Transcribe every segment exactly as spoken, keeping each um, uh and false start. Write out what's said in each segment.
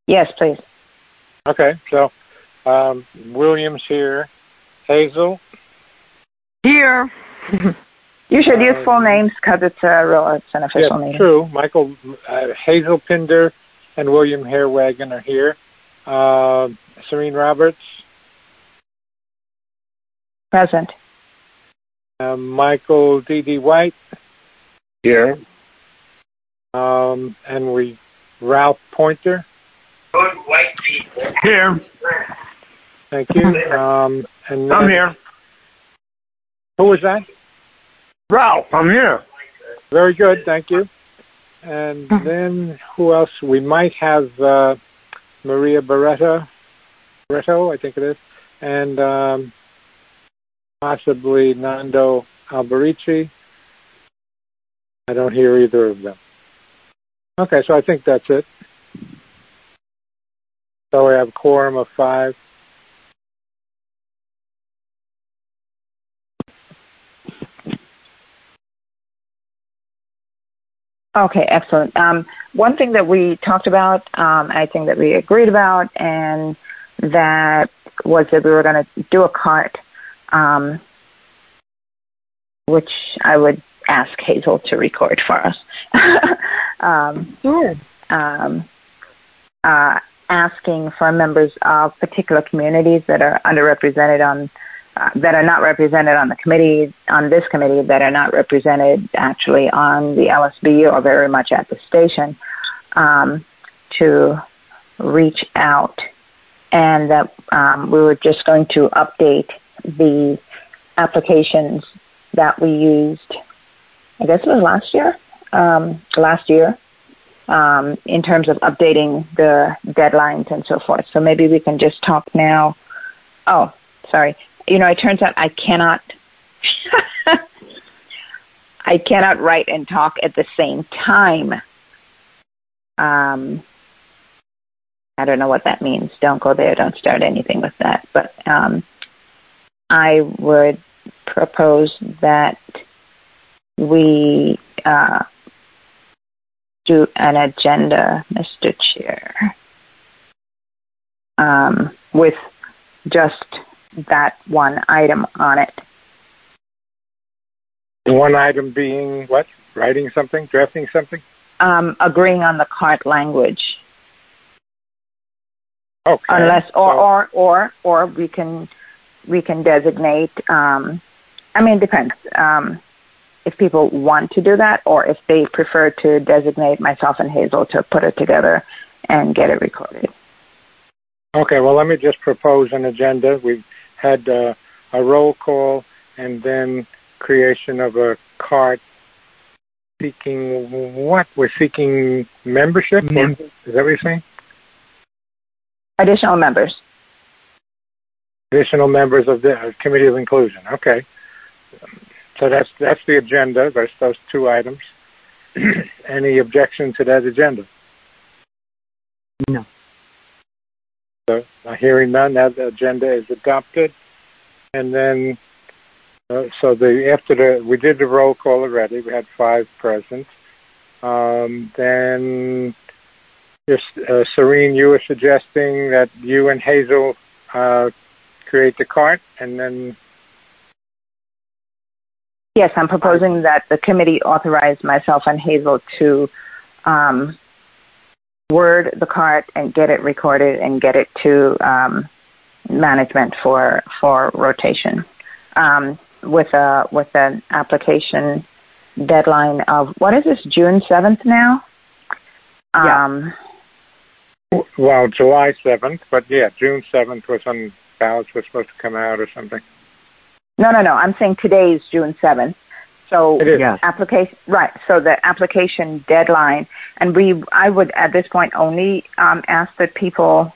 Yes, please. Okay, so um, William's here. Hazel? Here. You should use full names because it's a real, it's an official yeah, name. True. Michael, uh, Hazel Pinder and William Harewagon are here. Uh, Serene Roberts? Present. Uh, Michael D D. White? Here. Um, and we, Ralph Pointer? Good white people. Here. Thank you. Um, and then, I'm here. Who was that? Ralph, I'm here. Very good, thank you. And then who else? We might have uh, Maria Barreto, Barreto, I think it is, and um, possibly Nando Alberici. I don't hear either of them. Okay, so I think that's it. So we have a quorum of five. Okay, excellent. Um, one thing that we talked about, um, I think that we agreed about, and that was that we were going to do a cart, um, which I would ask Hazel to record for us. um, Sure. Um, uh, asking for members of particular communities that are underrepresented on Uh, that are not represented on the committee, on this committee, that are not represented actually on the L S B or very much at the station, um, to reach out, and that um, we were just going to update the applications that we used, I guess it was last year, um, last year, um, in terms of updating the deadlines and so forth. So maybe we can just talk now. Oh, sorry. You know, it turns out I cannot, I cannot write and talk at the same time. Um, I don't know what that means. Don't go there. Don't start anything with that. But um, I would propose that we uh, do an agenda, Mister Chair, um, with just that one item on it. One item being what? Writing something? Drafting something? Um, agreeing on the cart language. Okay. Unless, or, so, or, or, or we can, we can designate. Um, I mean, it depends. Um, if people want to do that, or if they prefer to designate myself and Hazel to put it together and get it recorded. Okay. Well, let me just propose an agenda. We've had uh, a roll call and then creation of a cart seeking what? We're seeking membership? Mm-hmm. Is that what you're saying? Additional members. Additional members of the uh, Committee of Inclusion. Okay. So that's that's the agenda. There's those two items. Any objection to that agenda? No. So, uh, hearing none, that agenda is adopted. And then, uh, so the after the we did the roll call already. We had five present. Um, then, just uh, Serene, you were suggesting that you and Hazel uh, create the cart, and then. Yes, I'm proposing that the committee authorize myself and Hazel to um, word the cart and get it recorded and get it to um, management for for rotation, um, with a with an application deadline of what is this, June seventh now? Um, yeah. Well, July seventh, but yeah, June seventh was when ballots were supposed to come out or something. No, no, no. I'm saying today is June seventh. So it is. Yes. application, right. So the application deadline, and we, I would at this point only um, ask that people,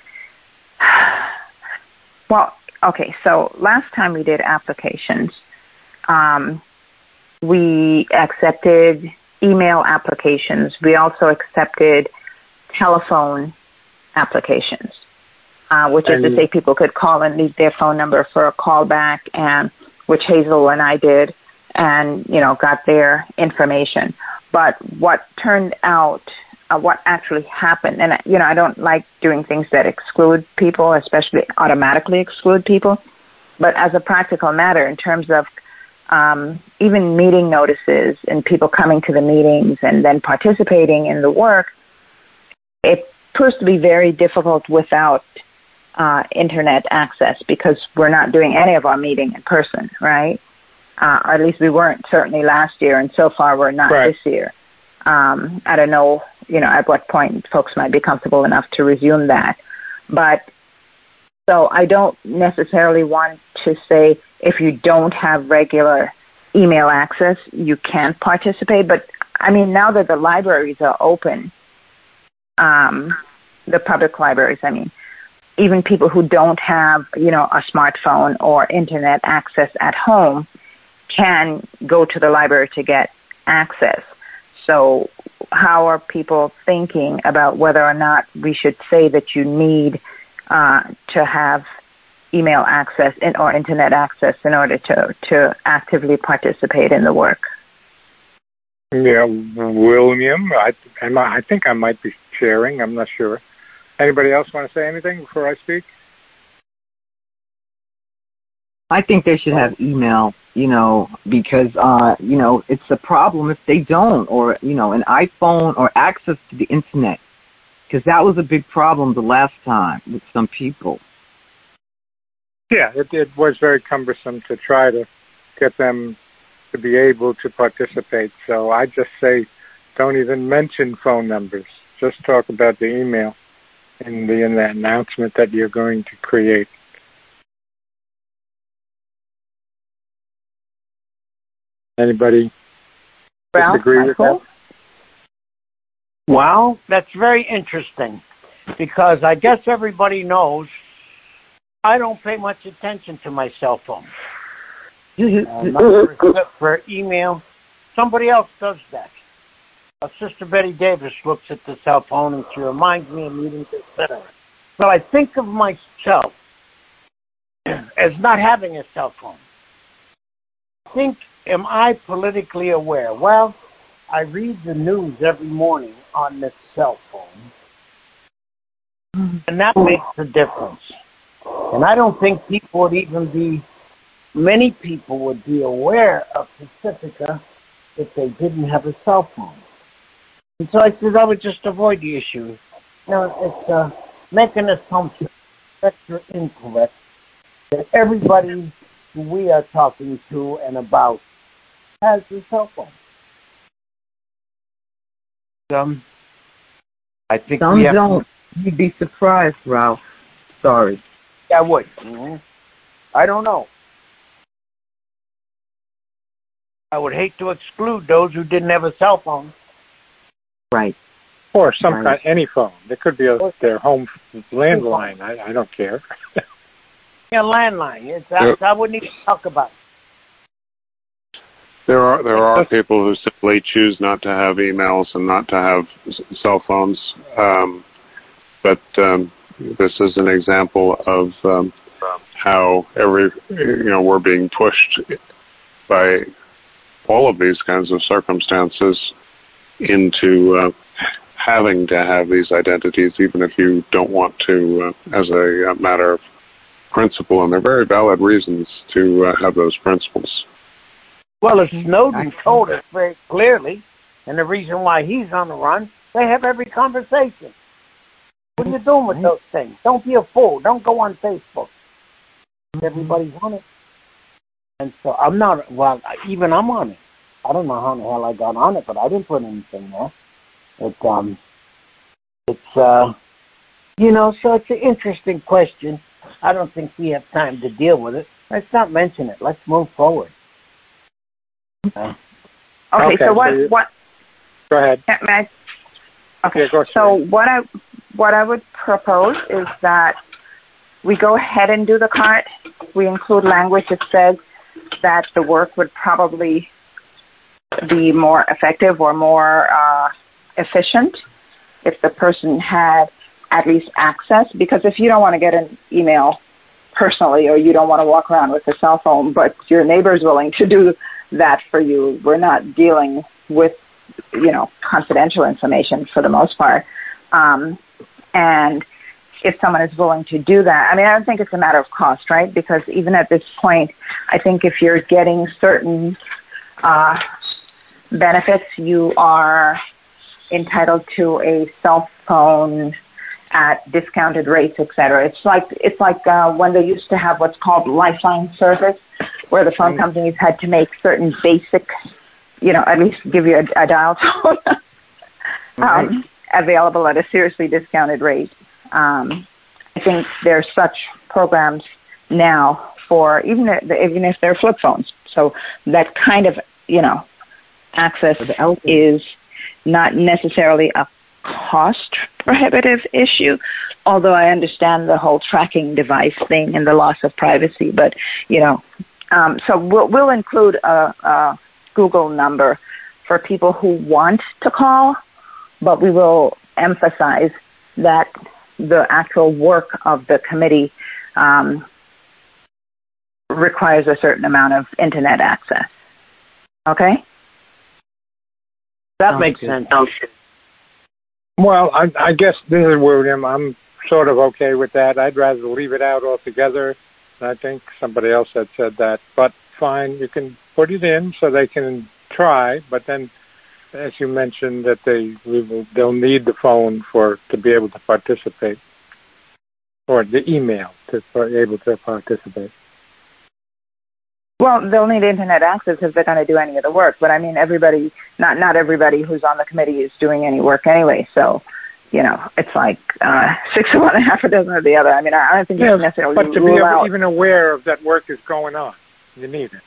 well, okay. So last time we did applications, um, we accepted email applications. We also accepted telephone applications. Uh, which is to say people could call and leave their phone number for a callback, and which Hazel and I did, and, you know, got their information. But what turned out uh, what actually happened. And, you know, I don't like doing things that exclude people, especially automatically exclude people. But as a practical matter, in terms of um, even meeting notices and people coming to the meetings and then participating in the work, it proves to be very difficult without uh, internet access, because we're not doing any of our meeting in person, right? Uh, or at least we weren't certainly last year, and so far we're not right. this year. Um, I don't know, you know, at what point folks might be comfortable enough to resume that. But so I don't necessarily want to say if you don't have regular email access, you can't participate. But, I mean, now that the libraries are open, um, the public libraries, I mean, even people who don't have, you know, a smartphone or internet access at home can go to the library to get access. So how are people thinking about whether or not we should say that you need uh, to have email access in, or internet access in order to, to actively participate in the work? Yeah, William, I, I think I might be sharing. I'm not sure. Anybody else want to say anything before I speak? I think they should have email, you know, because, uh, you know, it's a problem if they don't, or, you know, an iPhone or access to the internet, because that was a big problem the last time with some people. Yeah, it, it was very cumbersome to try to get them to be able to participate. So I just say don't even mention phone numbers. Just talk about the email in the in that announcement that you're going to create. Anybody Ralph, disagree with Michael? that? Well, that's very interesting, because I guess everybody knows I don't pay much attention to my cell phone. uh, not for, for email. Somebody else does that. Uh, Sister Betty Davis looks at the cell phone and she reminds me of meetings, et cetera. So I think of myself as not having a cell phone. I think, am I politically aware? Well, I read the news every morning on this cell phone, and that makes a difference. And I don't think people would even be, many people would be aware of Pacifica if they didn't have a cell phone. And so I said I would just avoid the issue. No, it's uh, make an assumption, correct or incorrect, that everybody who we are talking to and about has a cell phone. Um, I think Some we have don't. You'd be surprised, Ralph. Sorry. I would. Mm-hmm. I don't know. I would hate to exclude those who didn't have a cell phone. Right. Or some right. kind, any phone. It could be a, their home landline. I, I don't care. Yeah, landline. It's, I, I wouldn't even talk about it. There are there are people who simply choose not to have emails and not to have s- cell phones. Um, but um, this is an example of um, how every you know we're being pushed by all of these kinds of circumstances into uh, having to have these identities, even if you don't want to, uh, as a, a matter of principle. And they're very valid reasons to uh, have those principles. Well, as Snowden told us very clearly, and the reason why he's on the run, they have every conversation. What are you doing with those things? Don't be a fool. Don't go on Facebook. Everybody's on it. And so I'm not, well, even I'm on it. I don't know how in the hell I got on it, but I didn't put anything there. It, um, it's, uh, you know, so it's an interesting question. I don't think we have time to deal with it. Let's not mention it. Let's move forward. Uh, Okay, Okay, so what, so you- what, Go ahead. may I- okay, Yeah, go so ahead. what I, what I would propose is that we go ahead and do the cart. We include language that says that the work would probably be more effective or more uh, efficient if the person had at least access, because if you don't want to get an email personally, or you don't want to walk around with a cell phone, but your neighbor's willing to do that for you, we're not dealing with you know, confidential information for the most part. Um, and if someone is willing to do that, I mean, I don't think it's a matter of cost, right? Because even at this point, I think if you're getting certain uh, benefits, you are entitled to a cell phone at discounted rates, et cetera. It's like it's like uh, when they used to have what's called Lifeline service, where the phone companies had to make certain basic, you know, at least give you a, a dial tone um, right. available at a seriously discounted rate. Um, I think there's such programs now for even if, even if they're flip phones. So that kind of, you know, access is not necessarily a cost prohibitive issue, although I understand the whole tracking device thing and the loss of privacy. But, you know, um, so we'll, we'll include a, a Google number for people who want to call, but we will emphasize that the actual work of the committee um, requires a certain amount of internet access. Okay? That makes sense. Well, I, I guess this is William. I'm sort of okay with that. I'd rather leave it out altogether. I think somebody else had said that. But fine, you can put it in so they can try, but then as you mentioned, that they we will, they'll need the phone for to be able to participate, or the email to be able to participate. Well, they'll need internet access if they're going to do any of the work. But I mean, everybody, not not everybody who's on the committee is doing any work anyway. So, you know, it's like uh, six of one and half a dozen of the other. I mean, I don't think yeah, it's necessarily but to rule be out. even aware of that work is going on, you need it.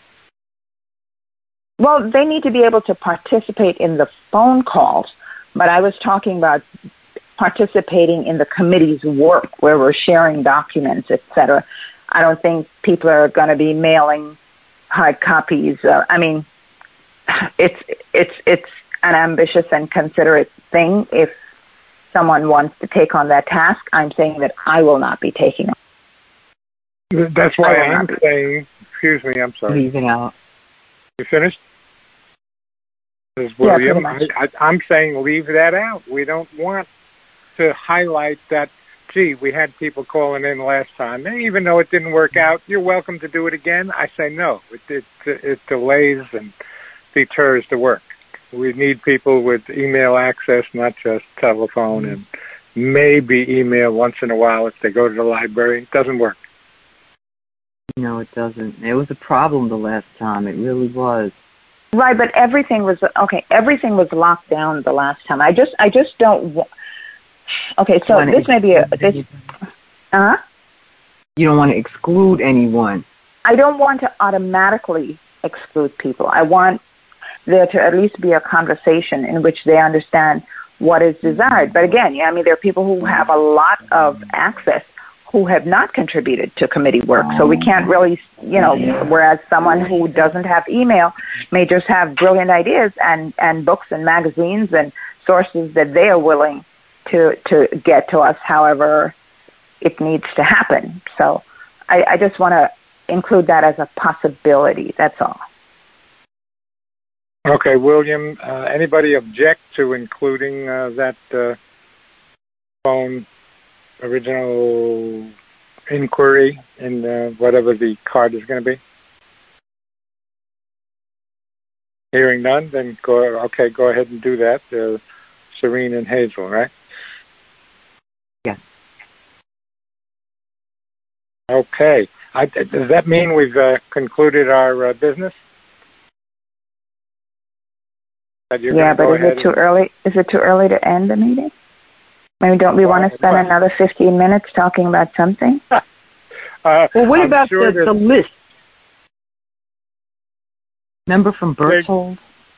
Well, they need to be able to participate in the phone calls, but I was talking about participating in the committee's work where we're sharing documents, et cetera. I don't think people are going to be mailing hard copies. Uh, I mean, it's it's it's an ambitious and considerate thing. If someone wants to take on that task, I'm saying that I will not be taking it. That's why I'm saying, excuse me, I'm sorry. Leaving out. You finished? This is Yeah, William. I, I, I'm saying leave that out. We don't want to highlight that, gee, we had people calling in last time. And even though it didn't work out, you're welcome to do it again. I say no. It, it, it delays and deters the work. We need people with email access, not just telephone, and maybe email once in a while if they go to the library. It doesn't work. No, it doesn't. It was a problem the last time. It really was. Right, but everything was okay. Everything was locked down the last time. I just, I just don't. Okay, so Want this may be a this. Uh huh. You don't want to exclude anyone. I don't want to automatically exclude people. I want there to at least be a conversation in which they understand what is desired. But again, yeah, I mean, there are people who have a lot of access who have not contributed to committee work. So we can't really, you know, whereas someone who doesn't have email may just have brilliant ideas and, and books and magazines and sources that they are willing to, to get to us however it needs to happen. So I, I just want to include that as a possibility. That's all. Okay, William, uh, anybody object to including uh, that uh, phone original inquiry in uh, whatever the card is going to be? Hearing none, then go. Okay, go ahead and do that. Uh, Serene and Hazel, right? Yes. Okay. I, does that mean we've uh, concluded our uh, business? Yeah, but is it too early? Is it too early to end the meeting? Maybe don't we want to spend another fifteen minutes talking about something? uh, well, what I'm about sure the, the list? Remember from Berthold?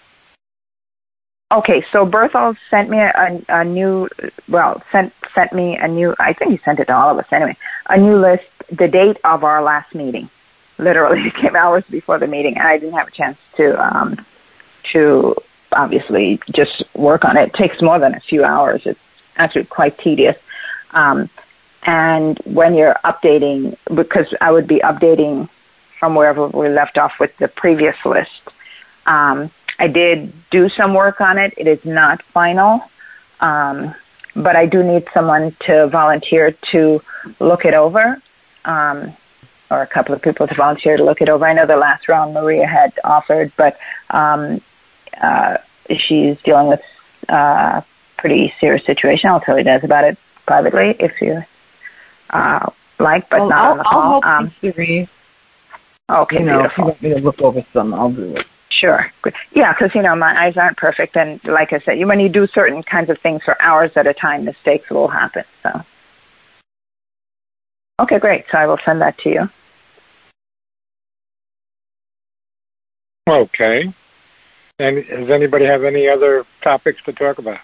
Okay, so Berthold sent me a, a new, well, sent sent me a new, I think he sent it to all of us anyway, a new list, the date of our last meeting. Literally, it came hours before the meeting, and I didn't have a chance to um, to obviously just work on it. It takes more than a few hours. It's actually quite tedious. Um, and when you're updating, because I would be updating from wherever we left off with the previous list, um, I did do some work on it. It is not final, um, but I do need someone to volunteer to look it over, um, or a couple of people to volunteer to look it over. I know the last round Maria had offered, but um, uh, she's dealing with a pretty serious situation. I'll tell you guys about it privately if you uh, like, but well, not I'll, on the call. I'll help um, you, Sheree. Okay, you know, beautiful. if you want me to look over some, I'll do it. Sure. Good. Yeah, because, you know, my eyes aren't perfect. And like I said, you, when you do certain kinds of things for hours at a time, mistakes will happen. So, okay, great. So I will send that to you. Okay. And does anybody have any other topics to talk about?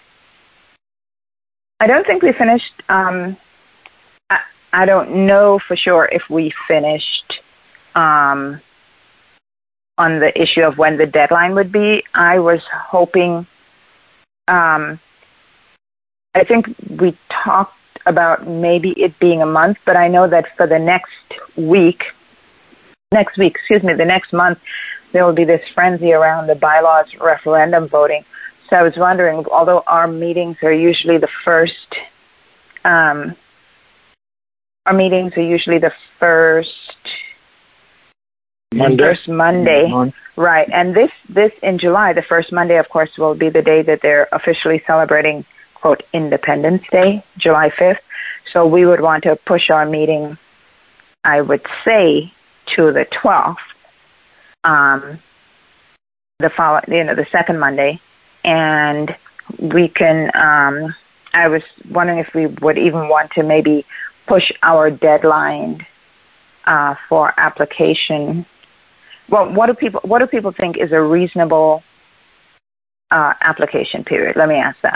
I don't think we finished. Um, I, I don't know for sure if we finished um, on the issue of when the deadline would be. I was hoping, um, I think we talked about maybe it being a month, but I know that for the next week, next week, excuse me, the next month, there will be this frenzy around the bylaws referendum voting. So I was wondering, although our meetings are usually the first, um, our meetings are usually the first Monday. First Monday, Mm-hmm. right? And this this in July, the first Monday, of course, will be the day that they're officially celebrating, quote, Independence Day, July fifth. So we would want to push our meeting, I would say, to the twelfth, um, the follow, you know, the second Monday, and we can. Um, I was wondering if we would even want to maybe push our deadline uh, for application. Well, what do people what do people think is a reasonable uh, application period? Let me ask that.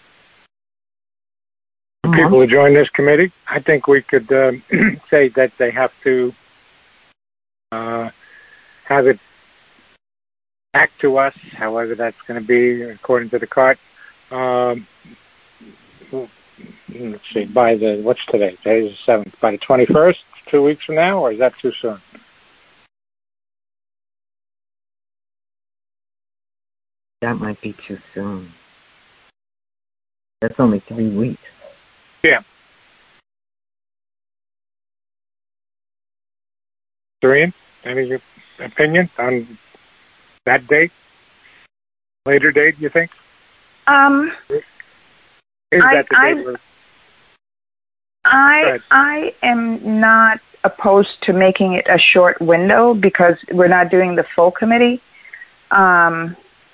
People who join this committee, I think we could um, say that they have to uh, have it back to us, however that's going to be according to the cart. Um, let's see, by the, what's today? Today's the seventh. By the twenty-first, two weeks from now, or is that too soon? That might be too soon. That's only three weeks. Yeah. Doreen, any opinion on that date? Later date, you think? Um, Is I, that the I, date? we're- I, Go ahead. I am not opposed to making it a short window because we're not doing the full committee. Um,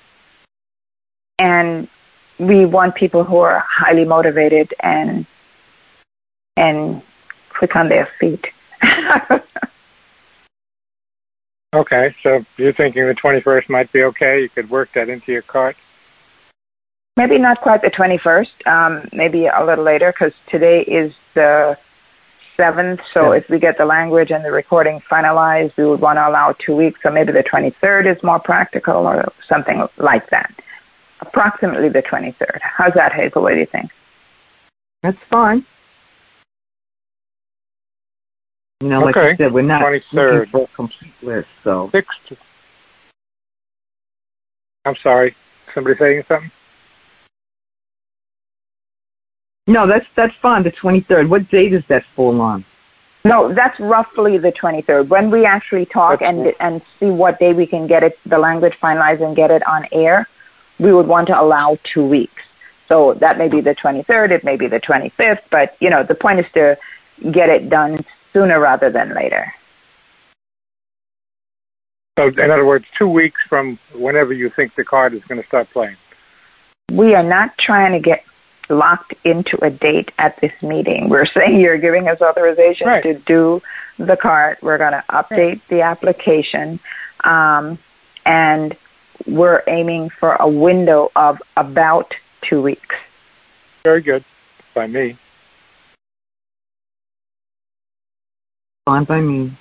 and we want people who are highly motivated and and quick on their feet. Okay, so you're thinking the twenty-first might be okay? You could work that into your cart? Maybe not quite the twenty-first, um, maybe a little later because today is the seventh, so Yeah. if we get the language and the recording finalized, we would want to allow two weeks, so maybe the twenty-third is more practical or something like that. Approximately the twenty-third. How's that, Hazel? What do you think? That's fine. You know, like Okay, I said, we're not twenty-third. looking for a complete list, so. Sixth. I'm sorry. Somebody saying something? No, that's that's fine. The twenty-third. What date is that full on? No, that's roughly the twenty-third. When we actually talk That's and cool. and see what day we can get it, the language finalized and get it on air, we would want to allow two weeks. So that may be the twenty-third, it may be the twenty-fifth, but, you know, the point is to get it done sooner rather than later. So, in other words, two weeks from whenever you think the card is going to start playing. We are not trying to get locked into a date at this meeting. We're saying you're giving us authorization Right. to do the card. We're going to update the application, um, and we're aiming for a window of about two weeks. Very good. By me. Fine by me.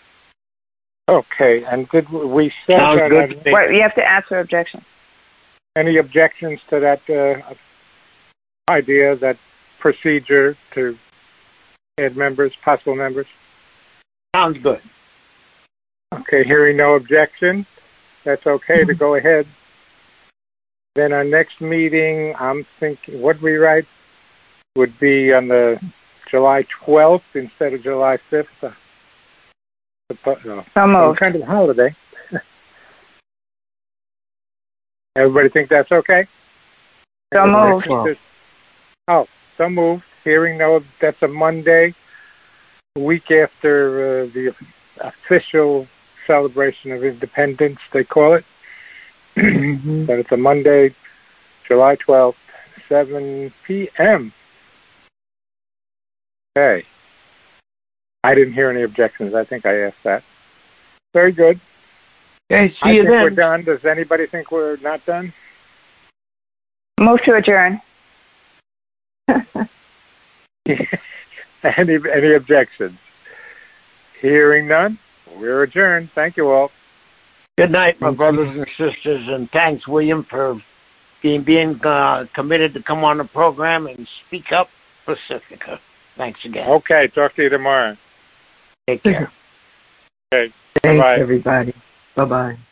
Okay, and did we set Sounds that- good to me. Wait, you have to ask for objection. any objections to that uh, idea, that procedure to add members, possible members? Sounds good. Okay, hearing no objection, that's okay to go ahead Then our next meeting, I'm thinking, what we write would be on the July twelfth instead of July fifth. Uh, no, some kind of holiday. Everybody think that's okay? So moved. Oh, so moved. Hearing no, that's a Monday, a week after uh, the official celebration of independence, they call it. Mm-hmm. But it's a Monday, July twelfth, seven p.m. Okay. I didn't hear any objections. I think I asked that. Very good. Okay, see I you think then. we're done. Does anybody think we're not done? Move to adjourn. any any objections? Hearing none, we're adjourned. Thank you all. Good night, my brothers and sisters, and thanks, William, for being being uh, committed to come on the program and speak up Pacifica. Thanks again. Okay, talk to you tomorrow. Take care. Okay, Thanks, bye-bye. everybody. Bye-bye.